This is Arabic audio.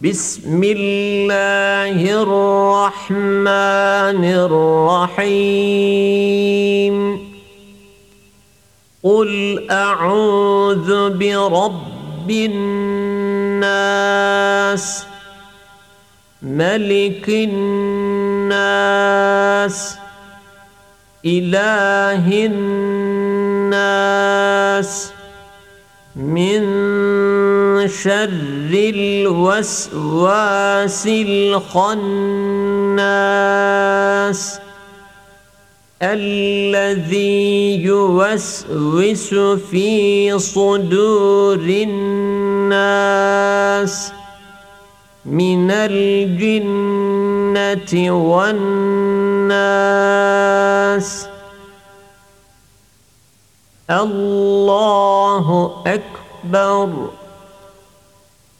بسم الله الرحمن الرحيم قل أعوذ برب الناس ملك الناس إله الناس من شر الوسواس الخناس الذي يوسوس في صدور الناس من الجنة والناس. الله أكبر.